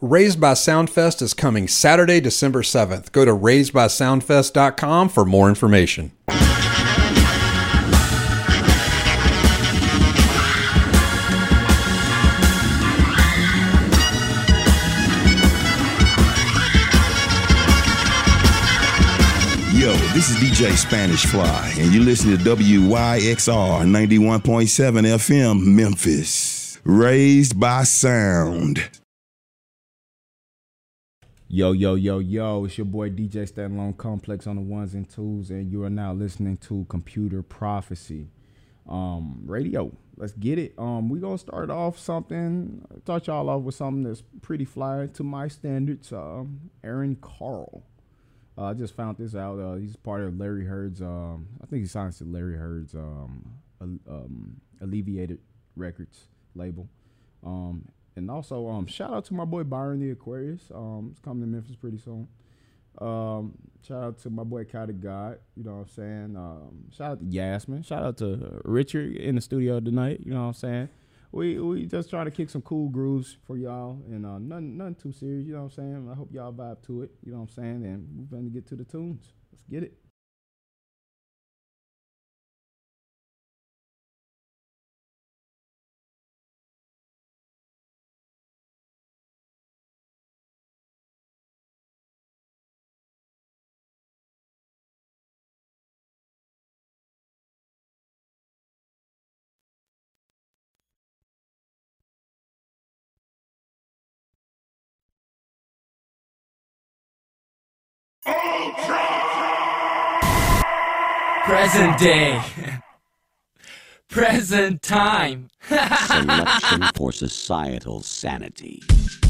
Raised by Soundfest is coming Saturday, December 7th. Go to raisedbysoundfest.com for more information. Yo, this is DJ Spanish Fly, and you listen to WYXR 91.7 FM, Memphis. Raised by Sound. Yo, it's your boy DJ Standalone Complex on the ones and twos, and you are now listening to Computer Prophecy Radio. Let's get it. We gonna start off start y'all off with something that's pretty fly to my standards. Aaron Carl. I just found this out. He's part of Larry Heard's. I think he signs to Larry Heard's Alleviated Records label. And also, shout out to my boy Byron the Aquarius. It's coming to Memphis pretty soon. Shout out to my boy Kai the God. You know what I'm saying? Shout out to Yasmin. Shout out to Richard in the studio tonight. You know what I'm saying? We just trying to kick some cool grooves for y'all, and nothing too serious. You know what I'm saying? I hope y'all vibe to it. You know what I'm saying? And we're going to get to the tunes. Let's get it. Present day. Present time. Selection for societal sanity.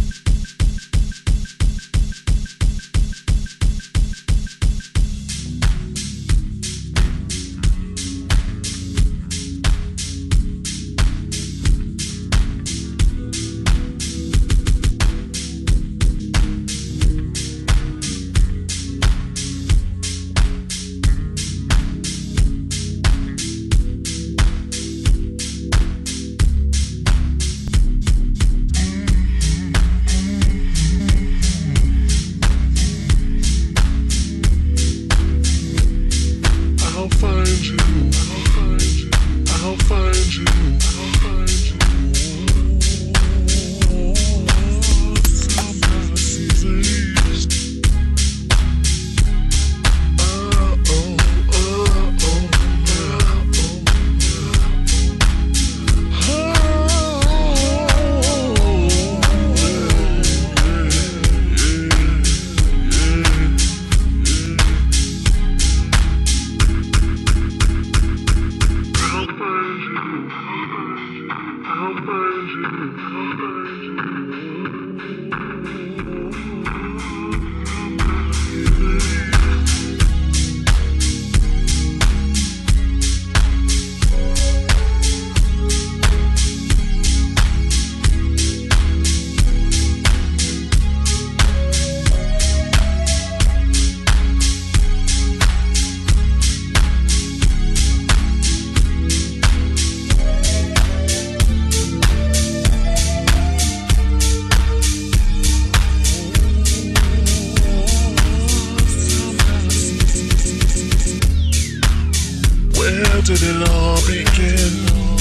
did it all begin?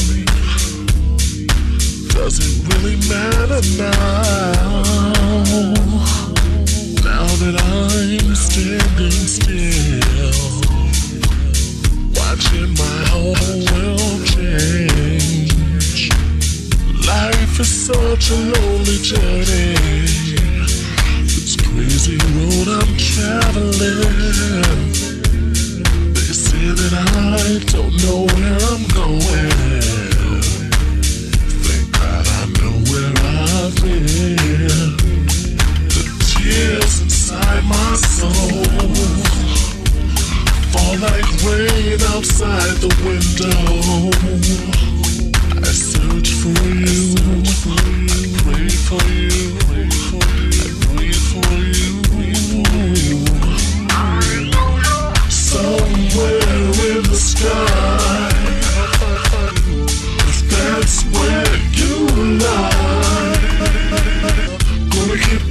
Does it really matter now? Now that I'm standing still, watching my whole world change. Life is such a lonely journey. This crazy road I'm traveling. They say that I don't know where I'm going. Thank God I know where I've been. The tears inside my soul fall like rain outside the window. I search for you, I pray for you, I breathe for you. Somewhere in the sky, 'cause that's where you lie. Gonna keep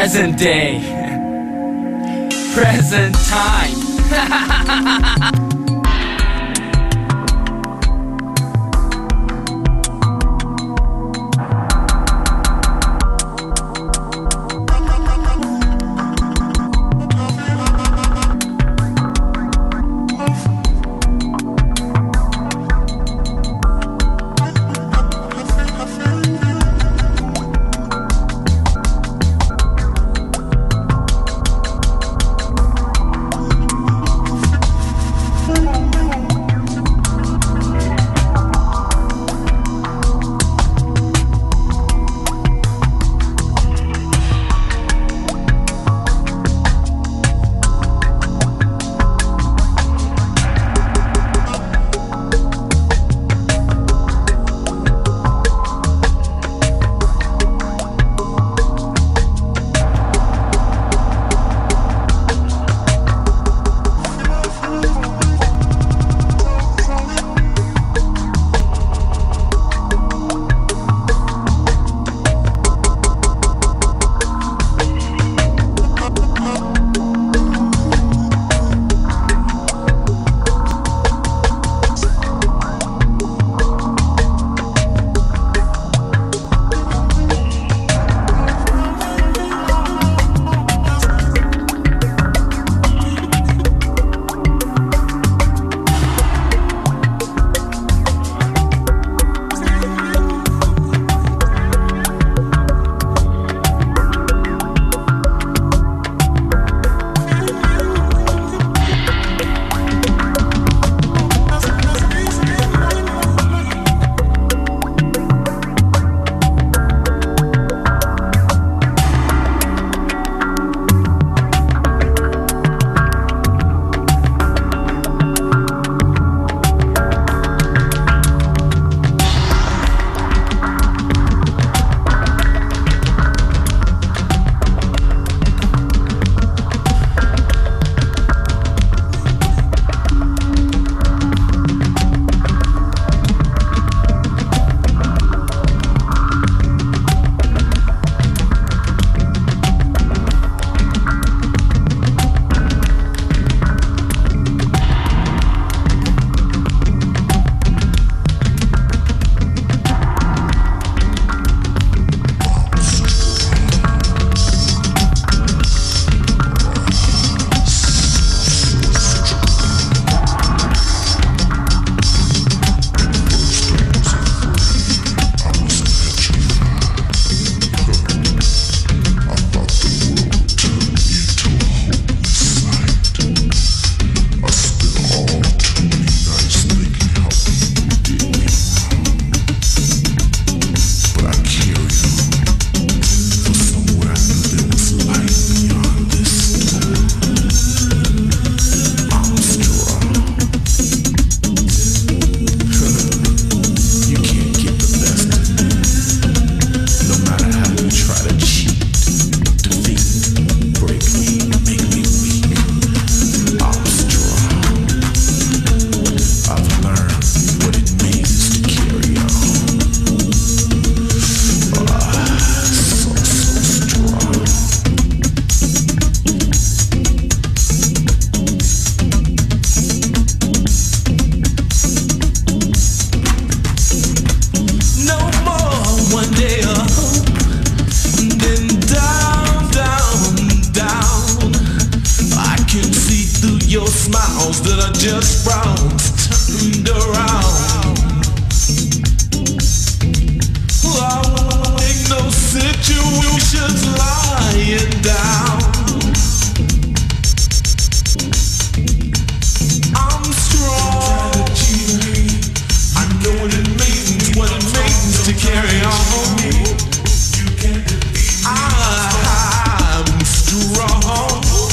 Present day. Present time.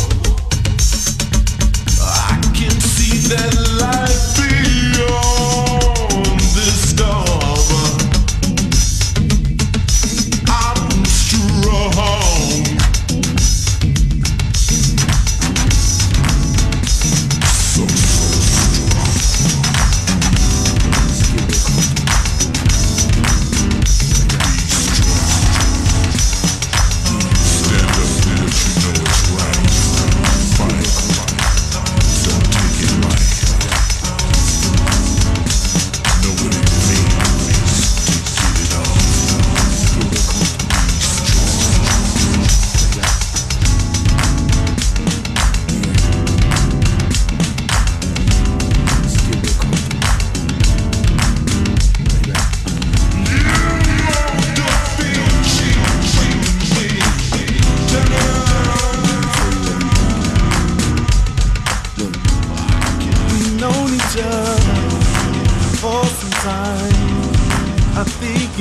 That life beyond.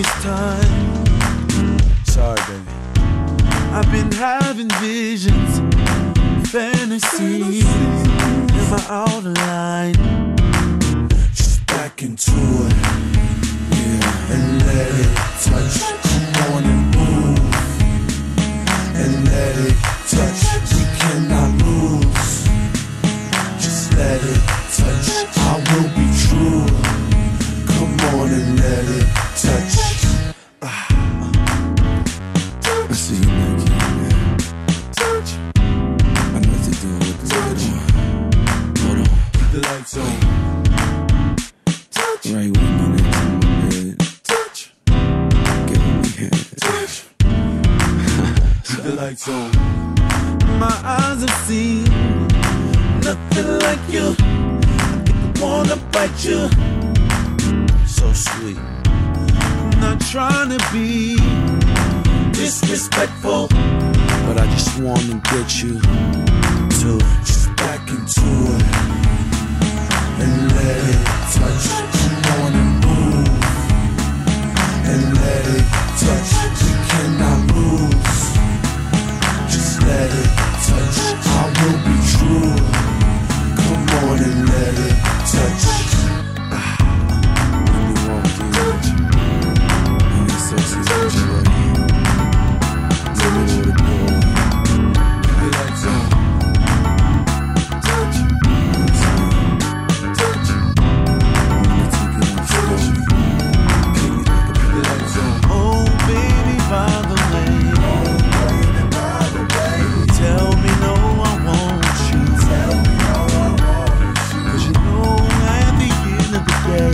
it's time. Sorry, baby. I've been having visions, fantasies. Am I out of line? Just back into it, yeah, and let it touch. Come on and move, and let it touch. We cannot lose. Just let it touch. I will be true. Come on and let it touch. I see you naked, man. Touch. I know what to do with the light on. Hold on. Keep the lights on. Touch. Right when my neck's on my bed. Touch. Get what we had. Touch. Keep the lights on. My eyes have seen nothing like you. I think I wanna bite you. So sweet. I'm not trying to be disrespectful, But I just wanna get you to just back into it and let it touch. Come on and move and let it touch. We cannot lose. Just let it touch. I will be true. Come on and let it touch. when you walk in. And it's sexy with you right here. In the middle of the door. The lights on. Touch. Touch. Wanna take it off slowly. Kick it like a The lights on. Oh baby, by the way. Tell me no, I want you. 'Cause you know at the end of the day,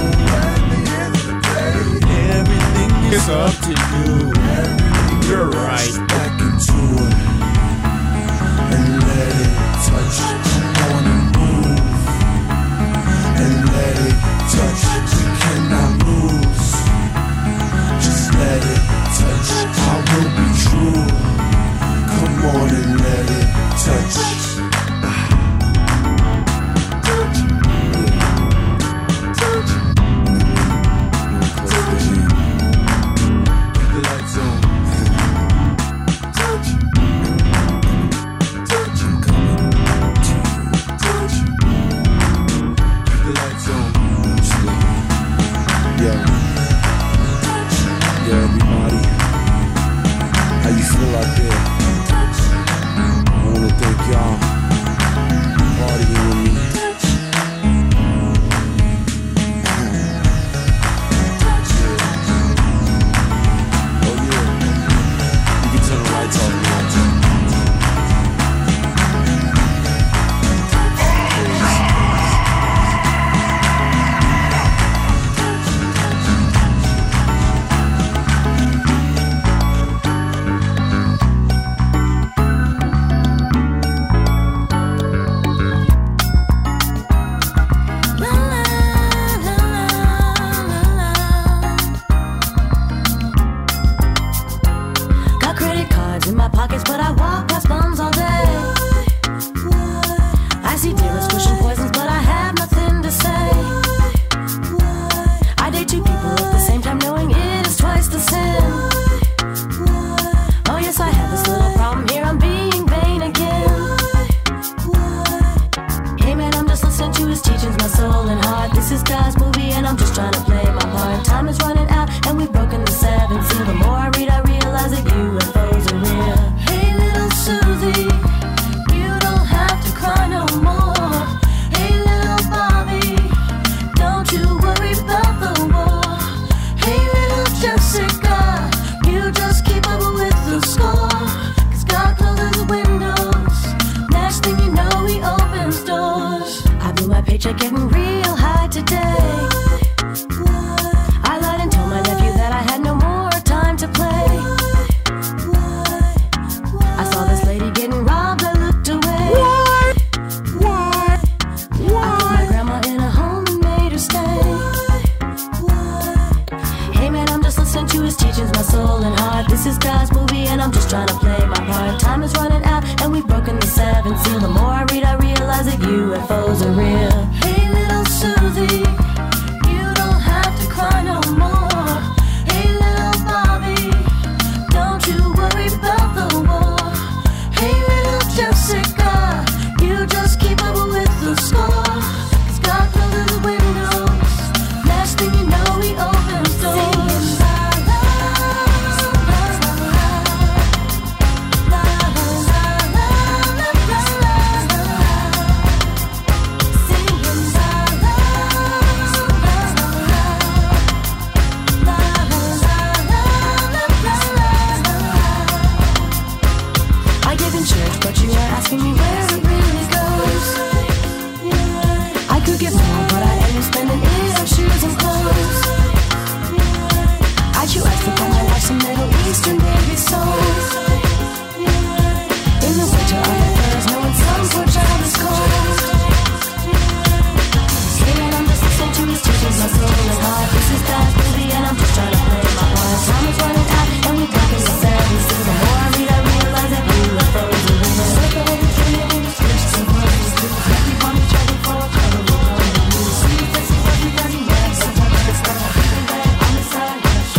everything is up to you. You're right. Back into it and let it touch. Come on and move and let it touch. We cannot lose. Just let it touch. I will be true. Come on and let it touch. Touch. Touch. close to him. The lights on. Touch. Touch. I'm coming to you. Touch. The lights on. Slow. Yo. Yo, everybody. How you feel out there? I wanna thank y'all for partying with me. Oh yeah. You can turn the lights off now. Got credit cards in my pockets, but I walk past bums all day. I see dealers pushing poisons, but I have nothing to say. I date two people at the same time, knowing it is twice the sin. Oh yes, I have this little problem here, I'm being vain again. Hey man, I'm just listening to his teachings, my soul and heart. This is God's movie and I'm just trying to play my part. Time is running out and we've broken the seventh seal. The more I read, I realize that UFOs are real. Hey little Susie, you don't have to cry no more. Hey little Bobby, don't you worry about the war. Hey little Jessica, you just keep up with the score. 'Cause God closes windows, next thing you know he opens doors. I blew my paycheck getting real high today. I lied and told my nephew that I had no more time to play. I saw this lady getting robbed, I looked away. I put my grandma in a home and made her stay. Hey man, I'm just listening to his teachings, my soul and heart. This is God's movie and I'm just trying to play my part. Time is running out and we've broken the seventh seal. The more I read, I realize that UFOs are real. Hey little asking me where it really goes. I could get more, but I end up spending it on shoes and clothes. I chew extra for my wife some Middle Eastern baby souls. In the winter I have furs, knowing some poor child is cold. Saying I'm just listening to his teachings, my soul and heart. This is God's movie and I'm just trying to play my part. Time is running out and we back in the 70s. The more I read I realize that UFOs are real. Circle of the tree and it's rich to words. Keep on each other for a color of color. See if this is what we got in there. Sometimes I start thinking that I'm the side.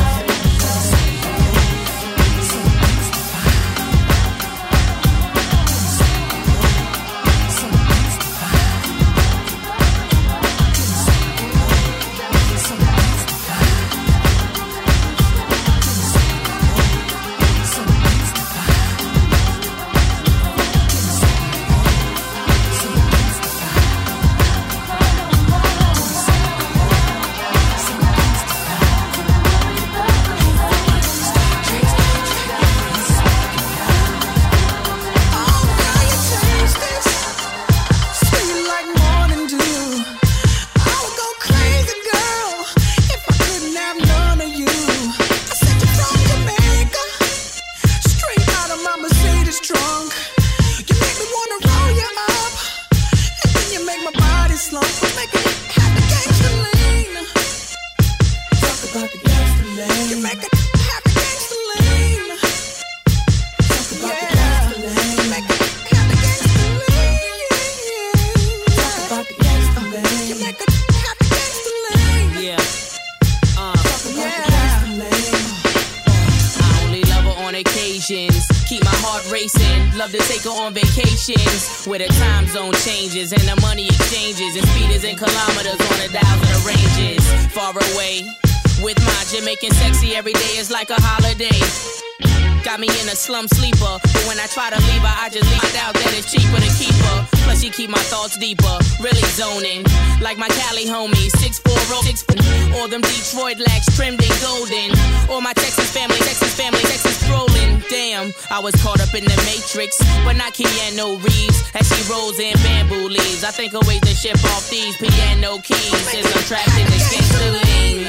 Where the time zone changes and the money exchanges and speeders and kilometers on the dials of the ranges. Far away with my Jamaican sexy every day is like a holiday. Got me in a slum sleeper, but when I try to leave her, I just leave out that it's cheaper to keep her. Plus she keep my thoughts deeper, really zoning. Like my Cali homie, 6'4", 6'4", or them Detroit lax trimmed in golden. Or my Texas family, Texas strolling. Damn, I was caught up in the Matrix, but not Keanu Reeves. As she rolls in bamboo leaves, I think of ways to ship off these piano keys. Since I'm trapped in the gangster lane.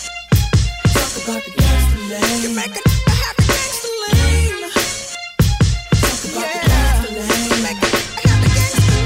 Talk about the gangster lane. You make it happy gangster lane. Talk about the gangster lane. You make it happy gangster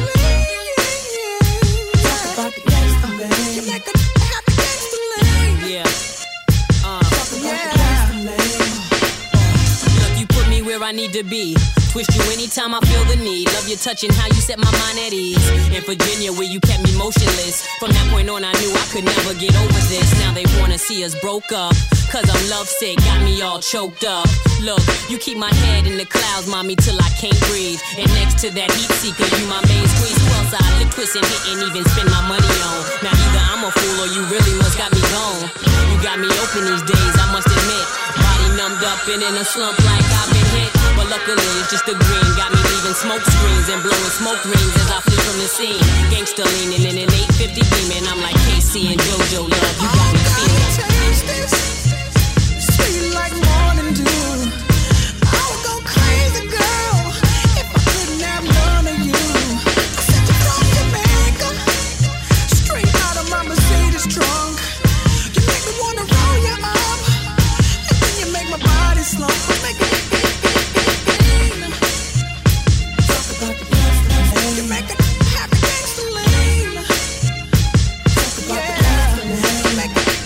lane. Talk about the gangster lane. You make it happy gangster lane. Yeah. Talk about the gangster lane. Look, you put me where I need to be. Twist you anytime I feel the need. Love your touch and how you set my mind at ease. In Virginia where you kept me motionless. From that point on I knew I could never get over this. Now they wanna see us broke up. Cause I'm lovesick, got me all choked up. Look, you keep my head in the clouds, mommy, till I can't breathe. And next to that heat seeker, you my main squeeze. Who else I lick, twist, and hit, and even spend my money on? Now either I'm a fool or you really must got me gone. You got me open these days, I must admit. Body numbed up and in a slump like I've been hit. But luckily it's just a grin. Got me leaving smoke screens and blowing smoke rings as I flee from the scene. Gangsta leaning in an 850 beaming. I'm like KC and JoJo love. You got me feeling. Taste this, sweet like morning dew. I would go crazy, girl, if I couldn't have none of you. I sent you from Jamaica, straight out of my Mercedes trunk. You make me wanna roll you up, and then you make my body slump. Make it talk about the gangster lane. You make it happy gangster lane. Talk about the gangster lane. You make it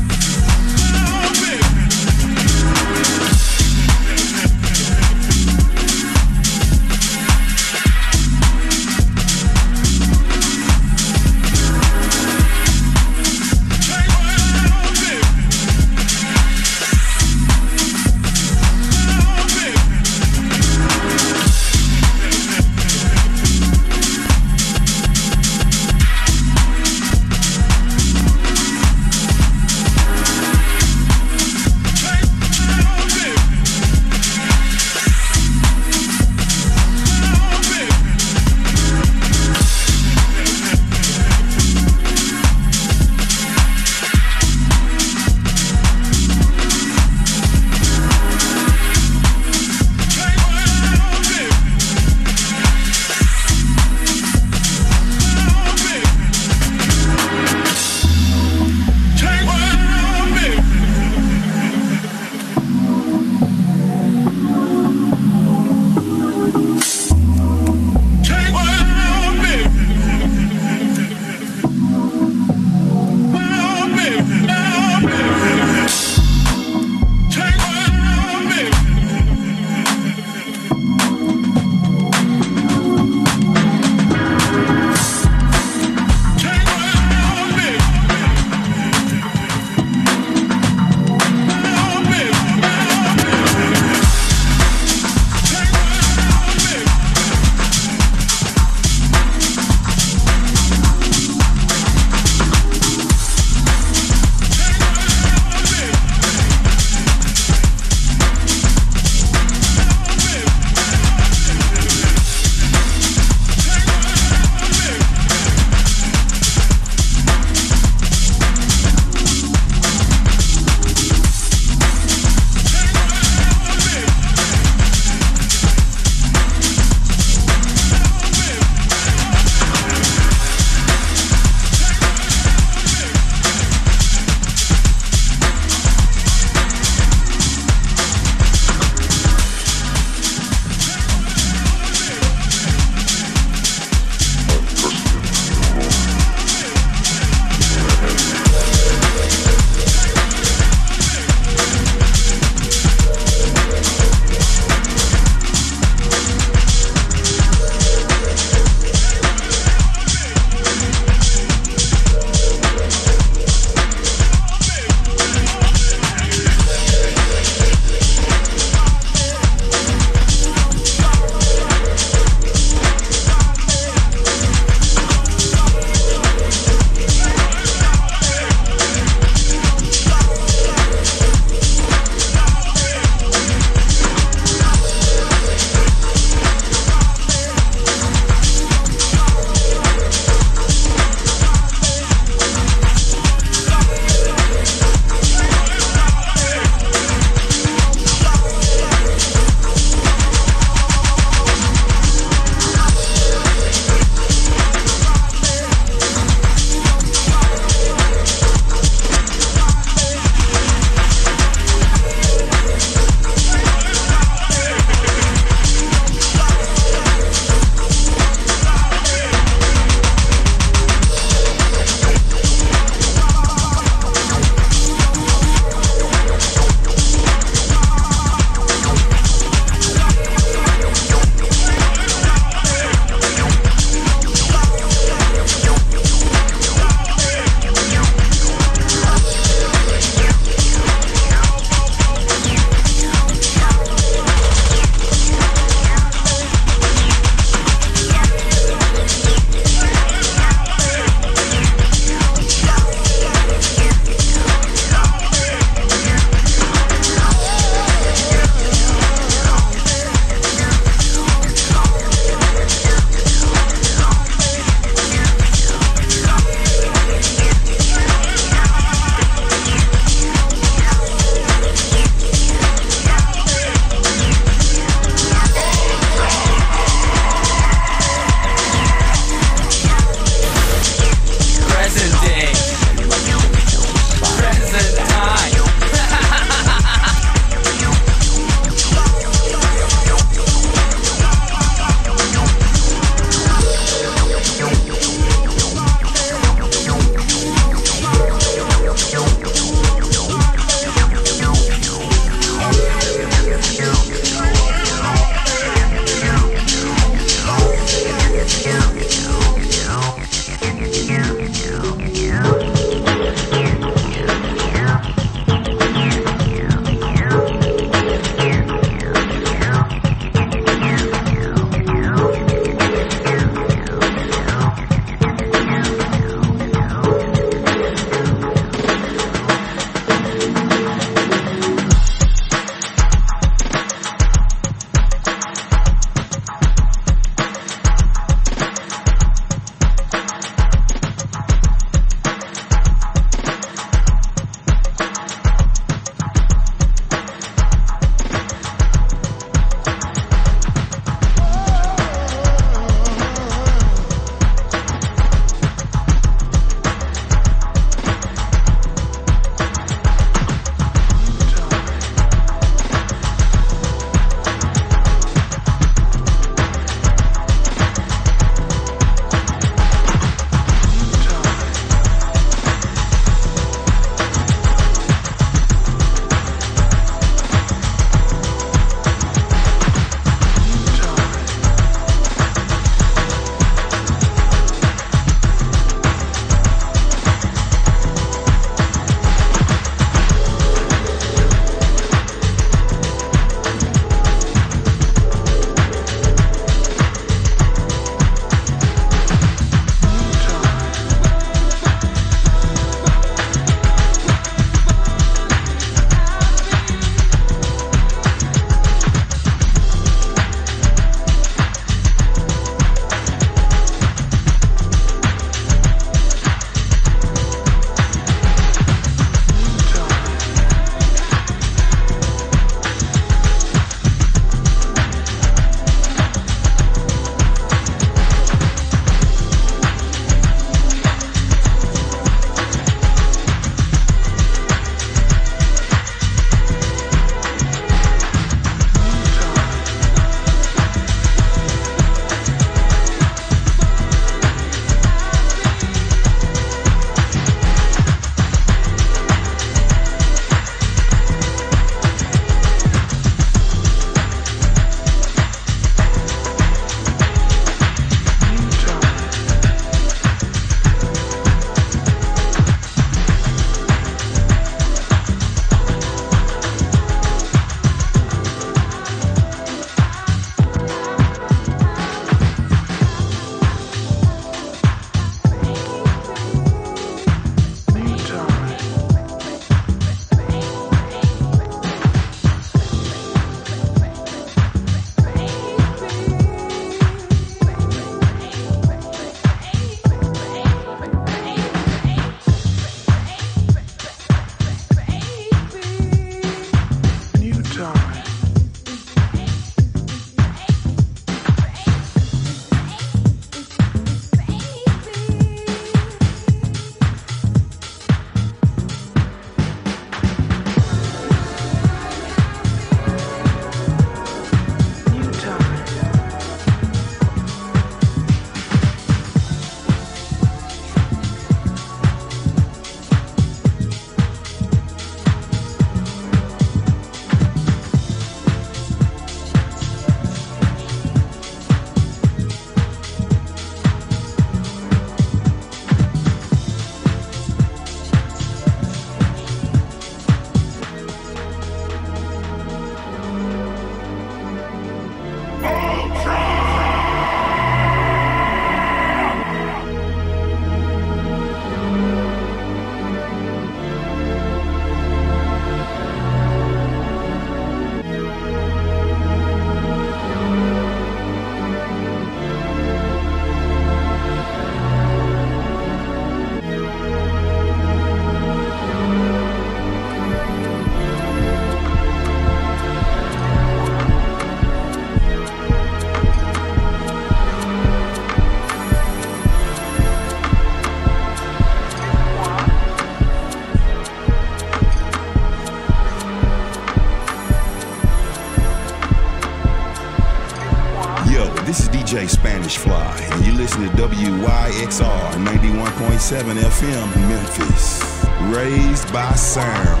DJ Spanish Fly, and you listen to WYXR 91.7 FM Memphis. Raised by sound.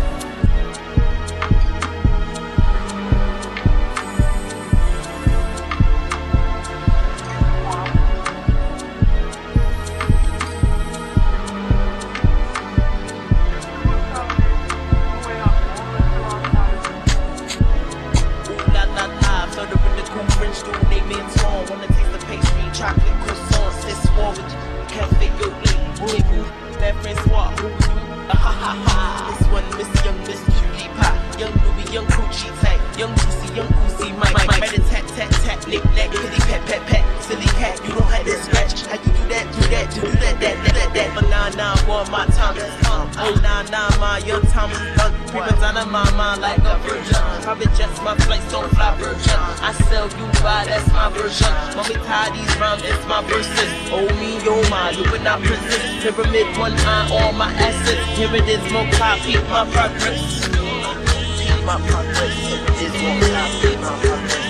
Pyramid, one eye, all my assets. Here it is, more copy, my progress. My progress. Here it is, more copy, my progress.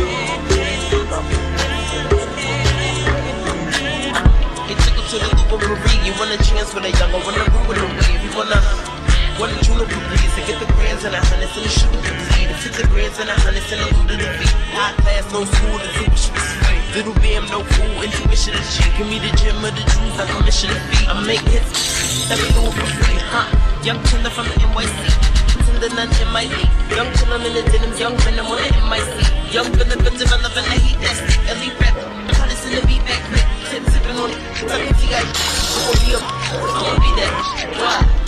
Get tickled to the Louis. You want a chance with a younger, wanna rule with a wave. You wanna Juniper breeze and get the grands and the hundreds and the sugar to bleed. To 50 grands and the hundreds and the loot of the beat. High class, no school, the tuition is free. Little BM, no fool, intuition is cheap. Give me the gym of the Jews, like a mission to feed. I make hits, let me do it for free, huh? Young Tinder from the NYC, Tinder none in my league. Young Tinder in the denim, young Venom on the MIC. Young Venom, developing the heat, that's it. Elite rap, cut this in the beat back quick. Tip sipping on it, I'ma be that. Why?